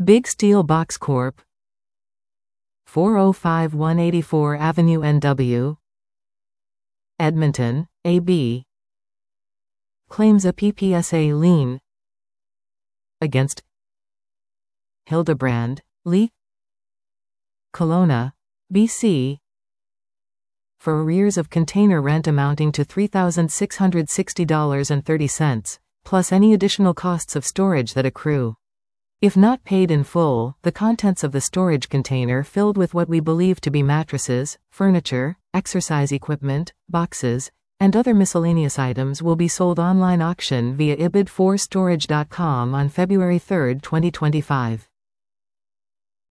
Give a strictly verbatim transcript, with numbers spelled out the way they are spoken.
Big Steel Box Corp, four oh five one eighty-four Avenue N W, Edmonton, A B claims a P P S A lien against Hildebrand, Lee, Kelowna, B C for arrears of container rent amounting to three thousand six hundred sixty dollars and thirty cents, plus any additional costs of storage that accrue. If not paid in full, the contents of the storage container filled with what we believe to be mattresses, furniture, exercise equipment, boxes, and other miscellaneous items will be sold online auction via i bid four storage dot com on February third, twenty twenty-five.